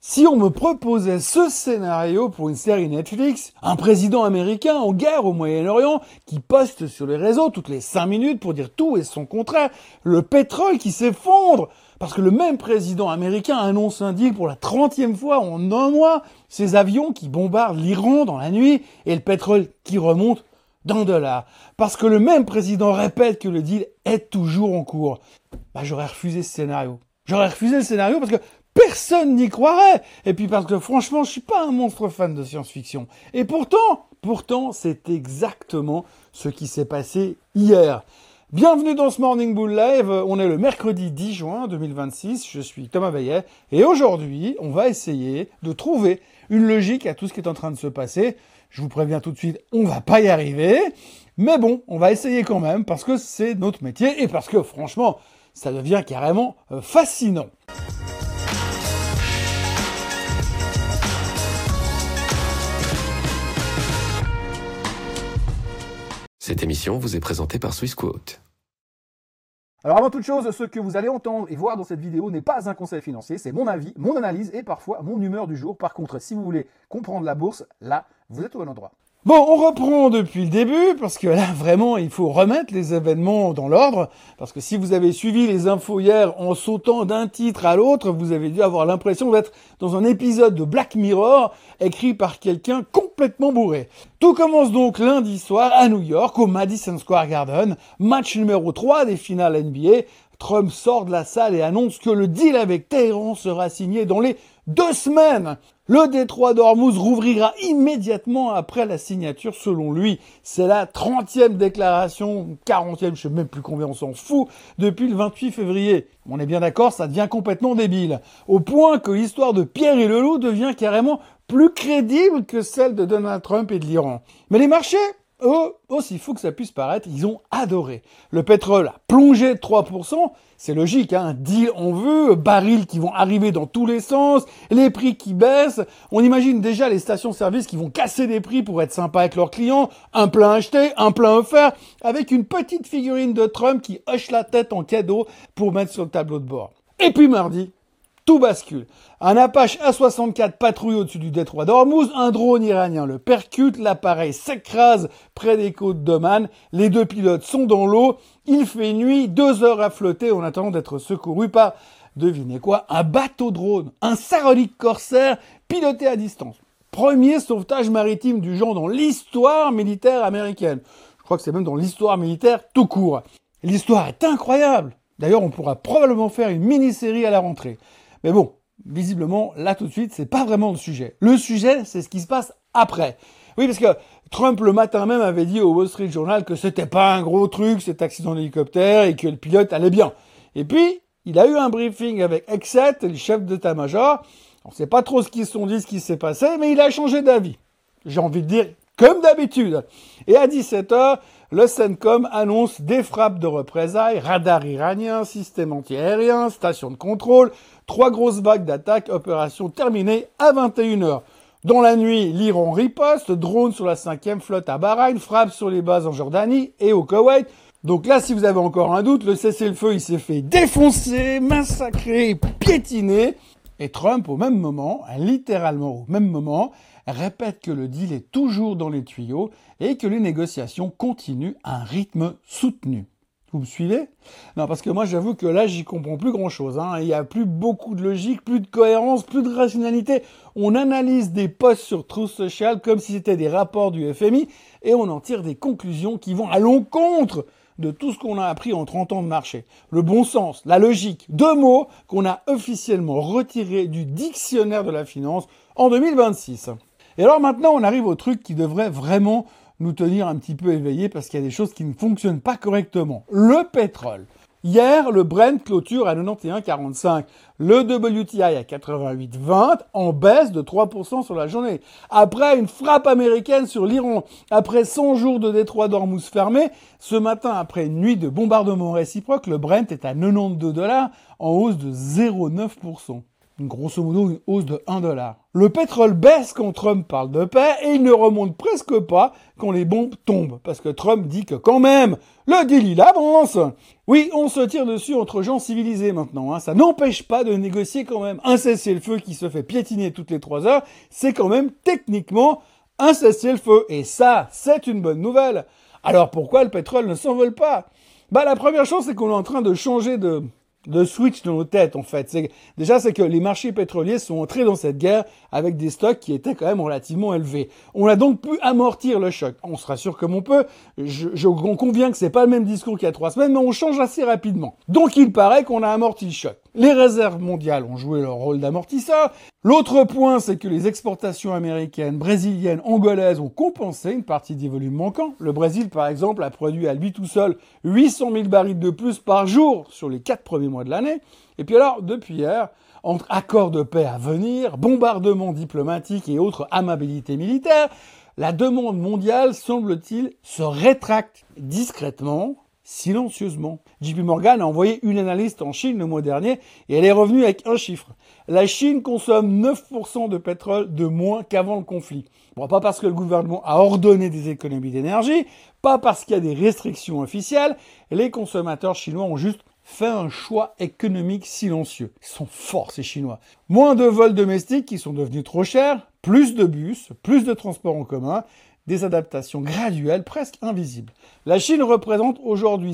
Si on me proposait ce scénario pour une série Netflix, un président américain en guerre au Moyen-Orient qui poste sur les réseaux toutes les 5 minutes pour dire tout et son contraire, le pétrole qui s'effondre, parce que le même président américain annonce un deal pour la 30e fois en un mois, ces avions qui bombardent l'Iran dans la nuit et le pétrole qui remonte d'$1, parce que le même président répète que le deal est toujours en cours. J'aurais refusé ce scénario. J'aurais refusé le scénario parce que personne n'y croirait. Et puis parce que franchement, je suis pas un monstre fan de science-fiction. Et pourtant, c'est exactement ce qui s'est passé hier. Bienvenue dans ce Morning Bull Live. On est le mercredi 10 juin 2026. Je suis Thomas Veillet. Et aujourd'hui, on va essayer de trouver une logique à tout ce qui est en train de se passer. Je vous préviens tout de suite, on va pas y arriver. Mais bon, on va essayer quand même parce que c'est notre métier et parce que franchement, ça devient carrément fascinant. Cette émission vous est présentée par Swissquote. Alors avant toute chose, ce que vous allez entendre et voir dans cette vidéo n'est pas un conseil financier, c'est mon avis, mon analyse et parfois mon humeur du jour. Par contre, si vous voulez comprendre la bourse, là, vous êtes au bon endroit. Bon, on reprend depuis le début, parce que là, vraiment, il faut remettre les événements dans l'ordre, parce que si vous avez suivi les infos hier en sautant d'un titre à l'autre, vous avez dû avoir l'impression d'être dans un épisode de Black Mirror, écrit par quelqu'un complètement bourré. Tout commence donc lundi soir à New York, au Madison Square Garden, match numéro 3 des finales NBA. Trump sort de la salle et annonce que le deal avec Téhéran sera signé dans les 2 semaines. Le détroit d'Ormuz rouvrira immédiatement après la signature selon lui. C'est la 30e déclaration, 40e, je sais même plus combien, on s'en fout, depuis le 28 février. On est bien d'accord, ça devient complètement débile. Au point que l'histoire de Pierre et le loup devient carrément plus crédible que celle de Donald Trump et de l'Iran. Mais les marchés, eux, aussi fou que ça puisse paraître, ils ont adoré. Le pétrole a plongé de 3%, c'est logique, hein, deal en vue, barils qui vont arriver dans tous les sens, les prix qui baissent. On imagine déjà les stations-service qui vont casser des prix pour être sympas avec leurs clients, un plein acheté, un plein offert, avec une petite figurine de Trump qui hoche la tête en cadeau pour mettre sur le tableau de bord. Et puis mardi, tout bascule. Un Apache A-64 patrouille au-dessus du détroit d'Ormuz, un drone iranien le percute, l'appareil s'écrase près des côtes d'Oman, les 2 pilotes sont dans l'eau, il fait nuit, 2 heures à flotter en attendant d'être secouru par, devinez quoi, un bateau drone, un Sarolik Corsair piloté à distance. Premier sauvetage maritime du genre dans l'histoire militaire américaine. Je crois que c'est même dans l'histoire militaire tout court. L'histoire est incroyable. D'ailleurs, on pourra probablement faire une mini-série à la rentrée. Mais bon, visiblement, là tout de suite, c'est pas vraiment le sujet. Le sujet, c'est ce qui se passe après. Oui, parce que Trump, le matin même, avait dit au Wall Street Journal que c'était pas un gros truc, cet accident d'hélicoptère, et que le pilote allait bien. Et puis, il a eu un briefing avec Exet, le chef d'état-major. On sait pas trop ce qu'ils se sont dit, ce qui s'est passé, mais il a changé d'avis. J'ai envie de dire, comme d'habitude. Et à 17h, le CENTCOM annonce des frappes de représailles, radar iranien, système anti-aérien, station de contrôle, 3 grosses vagues d'attaque, opération terminée à 21h. Dans la nuit, l'Iran riposte, drone sur la 5e flotte à Bahreïn, frappe sur les bases en Jordanie et au Koweït. Donc là, si vous avez encore un doute, le cessez-le-feu, il s'est fait défoncer, massacrer, piétiner. Et Trump, au même moment, littéralement au même moment, répète que le deal est toujours dans les tuyaux et que les négociations continuent à un rythme soutenu. Vous me suivez? Non, parce que moi, j'avoue que là, j'y comprends plus grand-chose. Il n'y a plus beaucoup de logique, plus de cohérence, plus de rationalité. On analyse des posts sur Truth Social comme si c'était des rapports du FMI et on en tire des conclusions qui vont à l'encontre de tout ce qu'on a appris en 30 ans de marché. Le bon sens, la logique, 2 mots qu'on a officiellement retirés du dictionnaire de la finance en 2026. Et alors maintenant, on arrive au truc qui devrait vraiment nous tenir un petit peu éveillés parce qu'il y a des choses qui ne fonctionnent pas correctement. Le pétrole. Hier, le Brent clôture à 91,45. Le WTI à 88,20 en baisse de 3% sur la journée. Après une frappe américaine sur l'Iran, après 100 jours de détroit d'Ormuz fermé, ce matin, après une nuit de bombardement réciproque, le Brent est à $92 en hausse de 0,9%. grosso modo une hausse de 1 $. Le pétrole baisse quand Trump parle de paix et il ne remonte presque pas quand les bombes tombent, parce que Trump dit que quand même, le deal il avance. Oui, on se tire dessus entre gens civilisés maintenant, hein. Ça n'empêche pas de négocier quand même. Un cessez-le-feu qui se fait piétiner toutes les 3 heures, c'est quand même techniquement un cessez-le-feu. Et ça, c'est une bonne nouvelle. Alors pourquoi le pétrole ne s'envole pas? La première chose, c'est qu'on est en train de changer de switch dans nos têtes, en fait. C'est que les marchés pétroliers sont entrés dans cette guerre avec des stocks qui étaient quand même relativement élevés. On a donc pu amortir le choc. On se rassure comme on peut. On convient que c'est pas le même discours qu'il y a 3 semaines, mais on change assez rapidement. Donc il paraît qu'on a amorti le choc. Les réserves mondiales ont joué leur rôle d'amortisseur. L'autre point, c'est que les exportations américaines, brésiliennes, angolaises ont compensé une partie des volumes manquants. Le Brésil, par exemple, a produit à lui tout seul 800 000 barils de plus par jour sur les 4 premiers mois de l'année. Et puis alors, depuis hier, entre accords de paix à venir, bombardements diplomatiques et autres amabilités militaires, la demande mondiale, semble-t-il, se rétracte discrètement, silencieusement. JP Morgan a envoyé une analyste en Chine le mois dernier et elle est revenue avec un chiffre. La Chine consomme 9% de pétrole de moins qu'avant le conflit. Bon, pas parce que le gouvernement a ordonné des économies d'énergie, pas parce qu'il y a des restrictions officielles, les consommateurs chinois ont juste fait un choix économique silencieux. Ils sont forts, ces Chinois. Moins de vols domestiques qui sont devenus trop chers, plus de bus, plus de transports en commun, des adaptations graduelles presque invisibles. La Chine représente aujourd'hui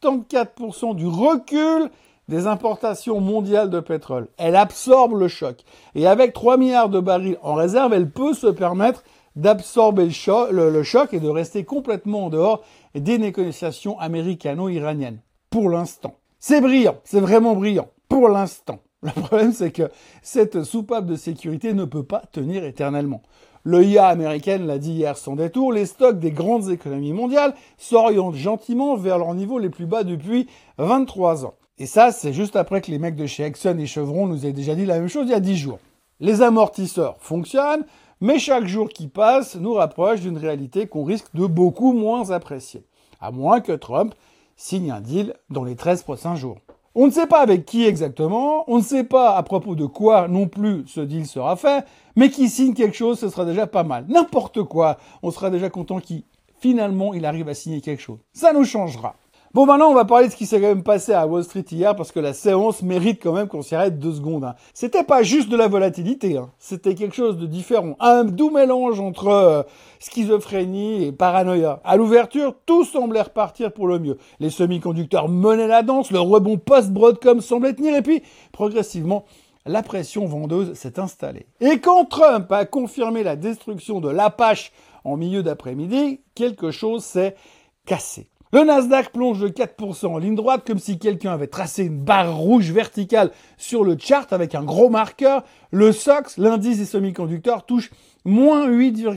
74% du recul des importations mondiales de pétrole. Elle absorbe le choc. Et avec 3 milliards de barils en réserve, elle peut se permettre d'absorber le choc et de rester complètement en dehors des négociations américano-iraniennes. Pour l'instant. C'est brillant, c'est vraiment brillant. Pour l'instant. Le problème, c'est que cette soupape de sécurité ne peut pas tenir éternellement. L'EIA américaine l'a dit hier sans détour, les stocks des grandes économies mondiales s'orientent gentiment vers leurs niveaux les plus bas depuis 23 ans. Et ça, c'est juste après que les mecs de chez Exxon et Chevron nous aient déjà dit la même chose il y a 10 jours. Les amortisseurs fonctionnent, mais chaque jour qui passe nous rapproche d'une réalité qu'on risque de beaucoup moins apprécier. À moins que Trump signe un deal dans les 13 prochains jours. On ne sait pas avec qui exactement, on ne sait pas à propos de quoi non plus ce deal sera fait, mais qu'il signe quelque chose, ce sera déjà pas mal. N'importe quoi, on sera déjà content qu'il, finalement, il arrive à signer quelque chose. Ça nous changera. Bon, maintenant, on va parler de ce qui s'est quand même passé à Wall Street hier, parce que la séance mérite quand même qu'on s'y arrête 2 secondes. Hein. C'était pas juste de la volatilité, hein. C'était quelque chose de différent. Un doux mélange entre schizophrénie et paranoïa. À l'ouverture, tout semblait repartir pour le mieux. Les semi-conducteurs menaient la danse, le rebond post-Broadcom semblait tenir, et puis, progressivement, la pression vendeuse s'est installée. Et quand Trump a confirmé la destruction de l'Apache en milieu d'après-midi, quelque chose s'est cassé. Le Nasdaq plonge de 4% en ligne droite comme si quelqu'un avait tracé une barre rouge verticale sur le chart avec un gros marqueur. Le SOX, l'indice des semi-conducteurs, touche moins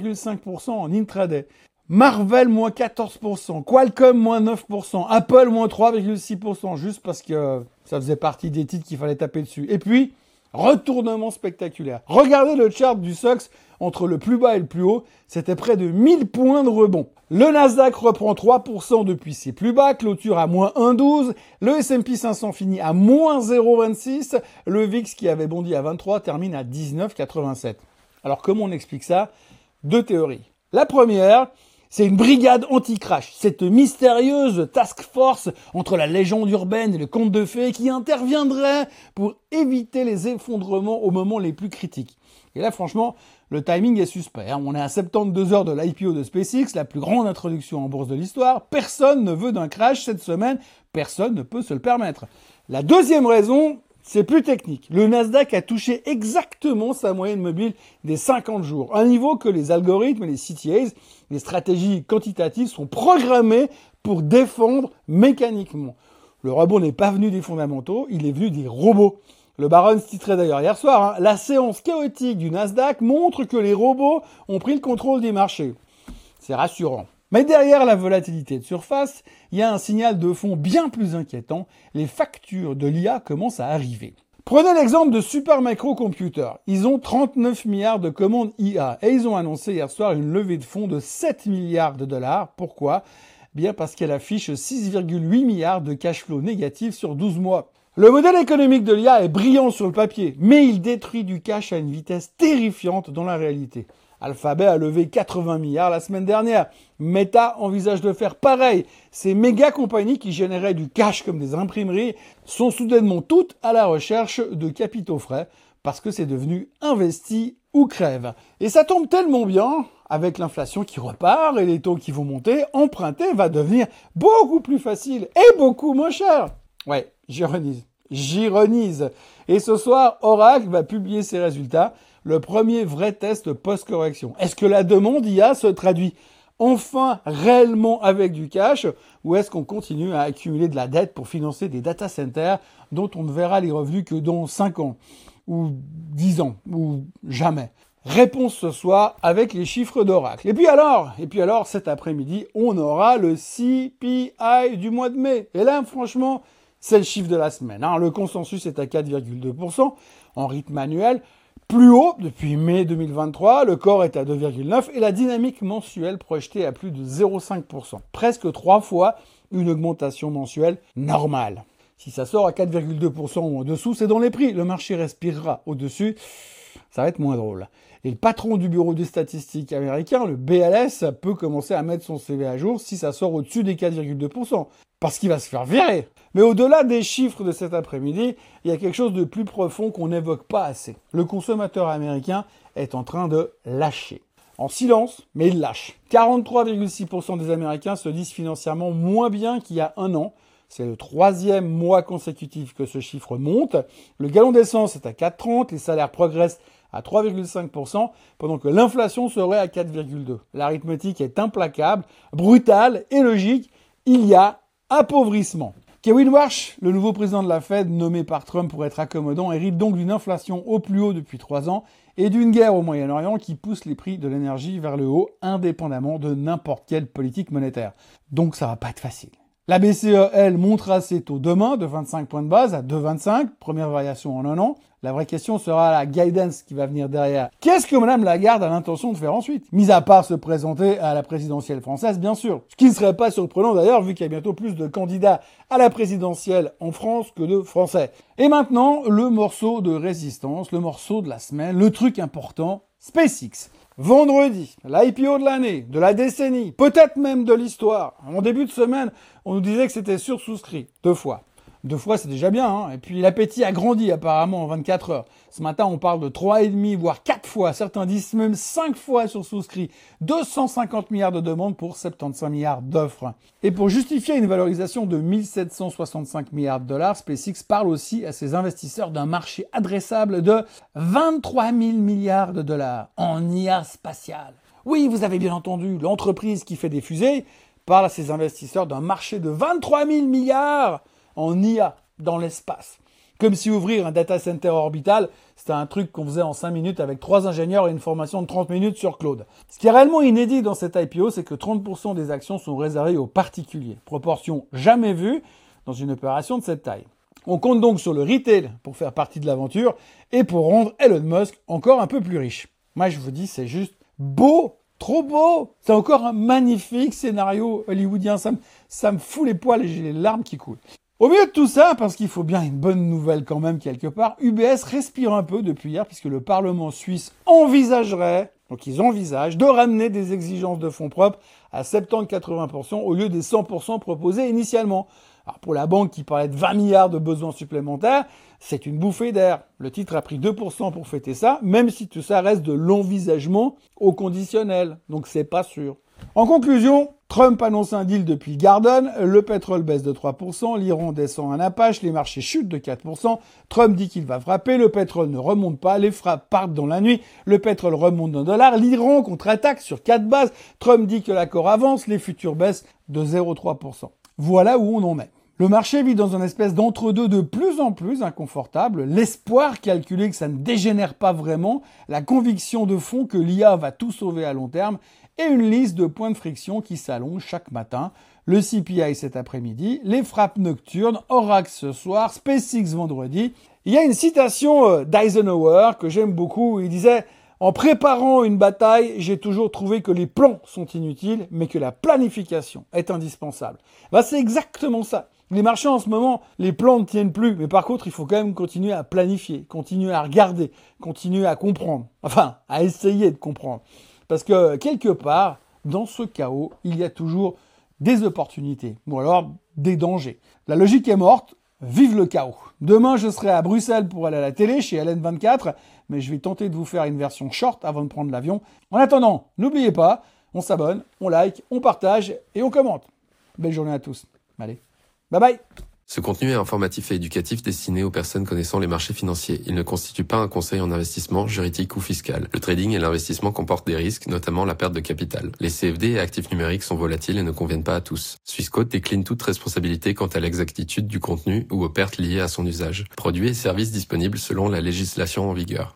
8,5% en intraday. Marvell, moins 14%. Qualcomm, moins 9%. Apple, moins 3,6%, juste parce que ça faisait partie des titres qu'il fallait taper dessus. Et puis, retournement spectaculaire. Regardez le chart du SOX entre le plus bas et le plus haut, c'était près de 1000 points de rebond. Le Nasdaq reprend 3% depuis ses plus bas, clôture à moins 1,12, le S&P 500 finit à moins 0,26, le VIX qui avait bondi à 23 termine à 19,87. Alors comment on explique ça? 2 théories. La première, c'est une brigade anti-crash, cette mystérieuse task force entre la légende urbaine et le conte de fées qui interviendrait pour éviter les effondrements au moment les plus critiques. Et là, franchement, le timing est suspect. On est à 72 heures de l'IPO de SpaceX, la plus grande introduction en bourse de l'histoire. Personne ne veut d'un crash cette semaine. Personne ne peut se le permettre. La deuxième raison, c'est plus technique. Le Nasdaq a touché exactement sa moyenne mobile des 50 jours. Un niveau que les algorithmes et les CTAs, les stratégies quantitatives, sont programmées pour défendre mécaniquement. Le rebond n'est pas venu des fondamentaux, il est venu des robots. Le Barron's titrait d'ailleurs hier soir, la séance chaotique du Nasdaq montre que les robots ont pris le contrôle des marchés. C'est rassurant. Mais derrière la volatilité de surface, il y a un signal de fond bien plus inquiétant. Les factures de l'IA commencent à arriver. Prenez l'exemple de Supermicro Computer. Ils ont 39 milliards de commandes IA et ils ont annoncé hier soir une levée de fonds de 7 milliards de dollars. Pourquoi ? Bien parce qu'elle affiche 6,8 milliards de cash flow négatif sur 12 mois. Le modèle économique de l'IA est brillant sur le papier, mais il détruit du cash à une vitesse terrifiante dans la réalité. Alphabet a levé 80 milliards la semaine dernière. Meta envisage de faire pareil. Ces méga compagnies qui généraient du cash comme des imprimeries sont soudainement toutes à la recherche de capitaux frais parce que c'est devenu investi ou crève. Et ça tombe tellement bien, avec l'inflation qui repart et les taux qui vont monter, emprunter va devenir beaucoup plus facile et beaucoup moins cher. Ouais, j'ironise. Et ce soir, Oracle va publier ses résultats, le premier vrai test post-correction. Est-ce que la demande IA se traduit enfin réellement avec du cash ou est-ce qu'on continue à accumuler de la dette pour financer des data centers dont on ne verra les revenus que dans 5 ans ou 10 ans ou jamais? Réponse ce soir avec les chiffres d'Oracle. Et puis alors, cet après-midi, on aura le CPI du mois de mai. Et là, franchement, c'est le chiffre de la semaine. Le consensus est à 4,2% en rythme annuel, plus haut depuis mai 2023. Le corps est à 2,9% et la dynamique mensuelle projetée à plus de 0,5%. Presque 3 fois une augmentation mensuelle normale. Si ça sort à 4,2% ou en dessous, c'est dans les prix. Le marché respirera au-dessus. Ça va être moins drôle. Et le patron du bureau des statistiques américain, le BLS, peut commencer à mettre son CV à jour si ça sort au-dessus des 4,2%. Parce qu'il va se faire virer. Mais au-delà des chiffres de cet après-midi, il y a quelque chose de plus profond qu'on n'évoque pas assez. Le consommateur américain est en train de lâcher. En silence, mais il lâche. 43,6% des Américains se disent financièrement moins bien qu'il y a un an. C'est le 3e mois consécutif que ce chiffre monte. Le gallon d'essence est à 4,30, les salaires progressent à 3,5%, pendant que l'inflation serait à 4,2%. L'arithmétique est implacable, brutale et logique. Il y a appauvrissement. Kevin Warsh, le nouveau président de la Fed nommé par Trump pour être accommodant, hérite donc d'une inflation au plus haut depuis 3 ans et d'une guerre au Moyen-Orient qui pousse les prix de l'énergie vers le haut, indépendamment de n'importe quelle politique monétaire. Donc ça va pas être facile. La BCE, elle, montera ses taux demain de 25 points de base à 2,25, première variation en un an. La vraie question sera la guidance qui va venir derrière. Qu'est-ce que Mme Lagarde a l'intention de faire ensuite? Mis à part se présenter à la présidentielle française, bien sûr. Ce qui ne serait pas surprenant d'ailleurs, vu qu'il y a bientôt plus de candidats à la présidentielle en France que de Français. Et maintenant, le morceau de résistance, le morceau de la semaine, le truc important, SpaceX. Vendredi, l'IPO de l'année, de la décennie, peut-être même de l'histoire. En début de semaine, on nous disait que c'était sursouscrit 2 fois. 2 fois, c'est déjà bien, hein. Et puis l'appétit a grandi apparemment en 24 heures. Ce matin, on parle de 3,5, voire 4 fois. Certains disent même 5 fois sursouscrit. 250 milliards de demandes pour 75 milliards d'offres. Et pour justifier une valorisation de 1765 milliards de dollars, SpaceX parle aussi à ses investisseurs d'un marché adressable de 23 000 milliards de dollars en IA spatiale. Oui, vous avez bien entendu, l'entreprise qui fait des fusées parle à ses investisseurs d'un marché de 23 000 milliards en IA dans l'espace. Comme si ouvrir un data center orbital, c'était un truc qu'on faisait en 5 minutes avec 3 ingénieurs et une formation de 30 minutes sur Claude. Ce qui est réellement inédit dans cette IPO, c'est que 30% des actions sont réservées aux particuliers. Proportion jamais vue dans une opération de cette taille. On compte donc sur le retail pour faire partie de l'aventure et pour rendre Elon Musk encore un peu plus riche. Moi, je vous dis, c'est juste beau, trop beau. C'est encore un magnifique scénario hollywoodien. Ça me fout les poils et j'ai les larmes qui coulent. Au milieu de tout ça, parce qu'il faut bien une bonne nouvelle quand même quelque part, UBS respire un peu depuis hier puisque le Parlement suisse envisagerait, donc ils envisagent, de ramener des exigences de fonds propres à 70-80% au lieu des 100% proposés initialement. Alors pour la banque qui parlait de 20 milliards de besoins supplémentaires, c'est une bouffée d'air. Le titre a pris 2% pour fêter ça, même si tout ça reste de l'envisagement au conditionnel, donc c'est pas sûr. En conclusion, Trump annonce un deal depuis le Garden, le pétrole baisse de 3%, l'Iran descend un Apache, les marchés chutent de 4%, Trump dit qu'il va frapper, le pétrole ne remonte pas, les frappes partent dans la nuit, le pétrole remonte d'1$, l'Iran contre-attaque sur 4 bases, Trump dit que l'accord avance, les futurs baissent de 0,3%. Voilà où on en est. Le marché vit dans une espèce d'entre-deux de plus en plus inconfortable, l'espoir calculé que ça ne dégénère pas vraiment, la conviction de fond que l'IA va tout sauver à long terme, et une liste de points de friction qui s'allonge chaque matin. Le CPI cet après-midi, les frappes nocturnes, Oracle ce soir, SpaceX vendredi. Il y a une citation d'Eisenhower que j'aime beaucoup, il disait « En préparant une bataille, j'ai toujours trouvé que les plans sont inutiles, mais que la planification est indispensable. » C'est exactement ça. Les marchés en ce moment, les plans ne tiennent plus, mais par contre, il faut quand même continuer à planifier, continuer à regarder, continuer à comprendre, enfin, à essayer de comprendre. Parce que quelque part, dans ce chaos, il y a toujours des opportunités, ou alors des dangers. La logique est morte, vive le chaos. Demain, je serai à Bruxelles pour aller à la télé, chez LN24, mais je vais tenter de vous faire une version short avant de prendre l'avion. En attendant, n'oubliez pas, on s'abonne, on like, on partage et on commente. Belle journée à tous. Allez. Bye bye. Ce contenu est informatif et éducatif destiné aux personnes connaissant les marchés financiers. Il ne constitue pas un conseil en investissement, juridique ou fiscal. Le trading et l'investissement comportent des risques, notamment la perte de capital. Les CFD et actifs numériques sont volatiles et ne conviennent pas à tous. Swissquote décline toute responsabilité quant à l'exactitude du contenu ou aux pertes liées à son usage. Produits et services disponibles selon la législation en vigueur.